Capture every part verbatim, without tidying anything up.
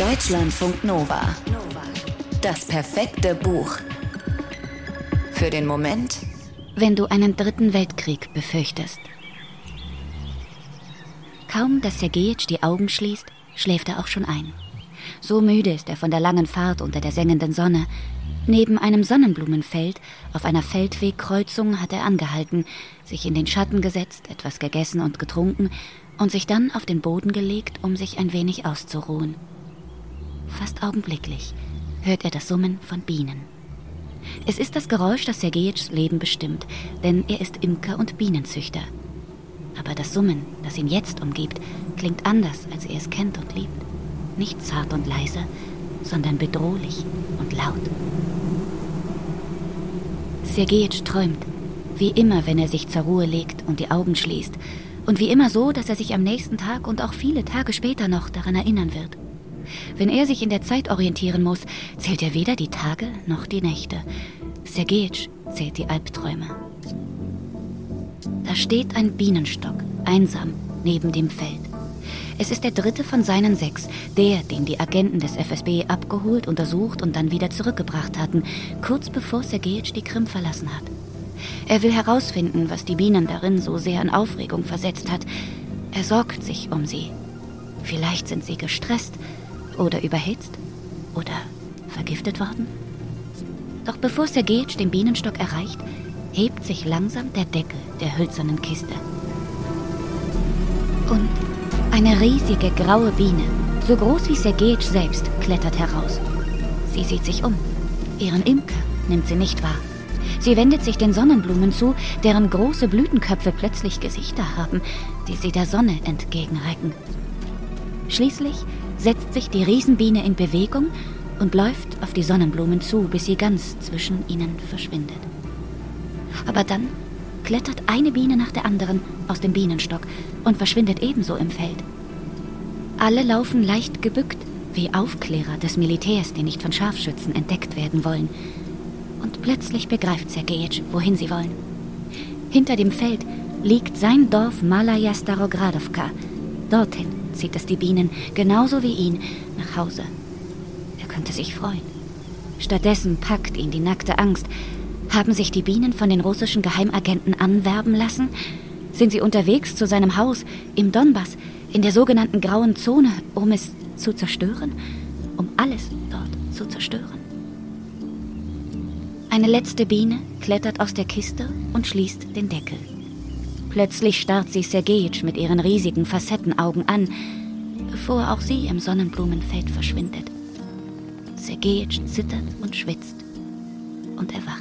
Deutschlandfunk Nova. Das perfekte Buch. Für den Moment, wenn du einen dritten Weltkrieg befürchtest. Kaum, dass Sergejitsch die Augen schließt, schläft er auch schon ein. So müde ist er von der langen Fahrt unter der sengenden Sonne. Neben einem Sonnenblumenfeld auf einer Feldwegkreuzung hat er angehalten, sich in den Schatten gesetzt, etwas gegessen und getrunken und sich dann auf den Boden gelegt, um sich ein wenig auszuruhen. Fast augenblicklich hört er das Summen von Bienen. Es ist das Geräusch, das Sergejitschs Leben bestimmt, denn er ist Imker und Bienenzüchter. Aber das Summen, das ihn jetzt umgibt, klingt anders, als er es kennt und liebt. Nicht zart und leise, sondern bedrohlich und laut. Sergejitsch träumt, wie immer, wenn er sich zur Ruhe legt und die Augen schließt, und wie immer so, dass er sich am nächsten Tag und auch viele Tage später noch daran erinnern wird. Wenn er sich in der Zeit orientieren muss, zählt er weder die Tage noch die Nächte. Sergejitsch zählt die Albträume. Da steht ein Bienenstock, einsam, neben dem Feld. Es ist der dritte von seinen sechs, der, den die Agenten des F S B abgeholt, untersucht und dann wieder zurückgebracht hatten, kurz bevor Sergejitsch die Krim verlassen hat. Er will herausfinden, was die Bienen darin so sehr in Aufregung versetzt hat. Er sorgt sich um sie. Vielleicht sind sie gestresst oder überhitzt oder vergiftet worden. Doch bevor Sergejitsch den Bienenstock erreicht, hebt sich langsam der Deckel der hölzernen Kiste. Und eine riesige graue Biene, so groß wie Sergejitsch selbst, klettert heraus. Sie sieht sich um. Ihren Imker nimmt sie nicht wahr. Sie wendet sich den Sonnenblumen zu, deren große Blütenköpfe plötzlich Gesichter haben, die sie der Sonne entgegenrecken. Schließlich setzt sich die Riesenbiene in Bewegung und läuft auf die Sonnenblumen zu, bis sie ganz zwischen ihnen verschwindet. Aber dann klettert eine Biene nach der anderen aus dem Bienenstock und verschwindet ebenso im Feld. Alle laufen leicht gebückt, wie Aufklärer des Militärs, die nicht von Scharfschützen entdeckt werden wollen. Und plötzlich begreift Sergejitsch, wohin sie wollen. Hinter dem Feld liegt sein Dorf Malaya Starogradovka. Dorthin zieht es die Bienen, genauso wie ihn, nach Hause. Er könnte sich freuen. Stattdessen packt ihn die nackte Angst. Haben sich die Bienen von den russischen Geheimagenten anwerben lassen? Sind sie unterwegs zu seinem Haus im Donbass, in der sogenannten grauen Zone, um es zu zerstören? Um alles dort zu zerstören? Eine letzte Biene klettert aus der Kiste und schließt den Deckel. Plötzlich starrt sie Sergejitsch mit ihren riesigen Facettenaugen an, bevor auch sie im Sonnenblumenfeld verschwindet. Sergejitsch zittert und schwitzt und erwacht.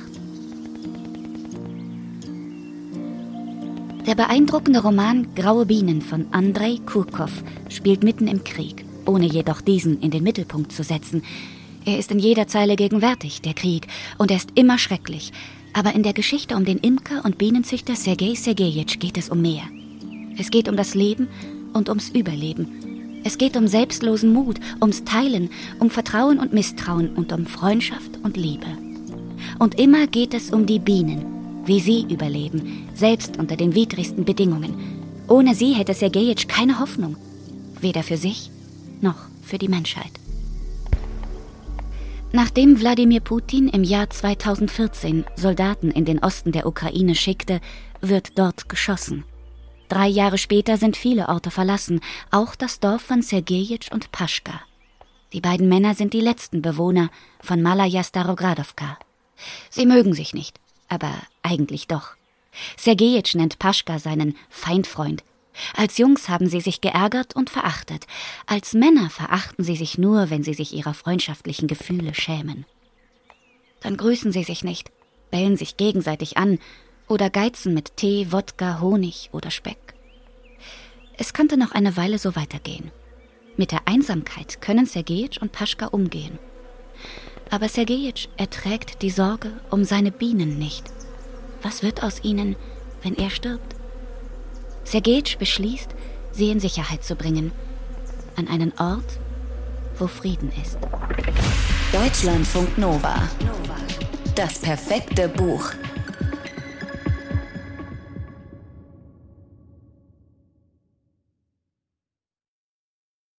Der beeindruckende Roman Graue Bienen von Andrei Kurkow spielt mitten im Krieg, ohne jedoch diesen in den Mittelpunkt zu setzen. Er ist in jeder Zeile gegenwärtig, der Krieg, und er ist immer schrecklich. Aber in der Geschichte um den Imker und Bienenzüchter Sergej Sergejitsch geht es um mehr. Es geht um das Leben und ums Überleben. Es geht um selbstlosen Mut, ums Teilen, um Vertrauen und Misstrauen und um Freundschaft und Liebe. Und immer geht es um die Bienen, wie sie überleben, selbst unter den widrigsten Bedingungen. Ohne sie hätte Sergejitsch keine Hoffnung, weder für sich noch für die Menschheit. Nachdem Wladimir Putin im Jahr zweitausendvierzehn Soldaten in den Osten der Ukraine schickte, wird dort geschossen. Drei Jahre später sind viele Orte verlassen, auch das Dorf von Sergejitsch und Paschka. Die beiden Männer sind die letzten Bewohner von Malaya Starogradovka. Sie mögen sich nicht, aber eigentlich doch. Sergejitsch nennt Paschka seinen Feindfreund. Als Jungs haben sie sich geärgert und verachtet. Als Männer verachten sie sich nur, wenn sie sich ihrer freundschaftlichen Gefühle schämen. Dann grüßen sie sich nicht, bellen sich gegenseitig an oder geizen mit Tee, Wodka, Honig oder Speck. Es könnte noch eine Weile so weitergehen. Mit der Einsamkeit können Sergejitsch und Paschka umgehen. Aber Sergejitsch erträgt die Sorge um seine Bienen nicht. Was wird aus ihnen, wenn er stirbt? Sergejitsch beschließt, sie in Sicherheit zu bringen. An einen Ort, wo Frieden ist. Deutschlandfunk Nova. Das perfekte Buch.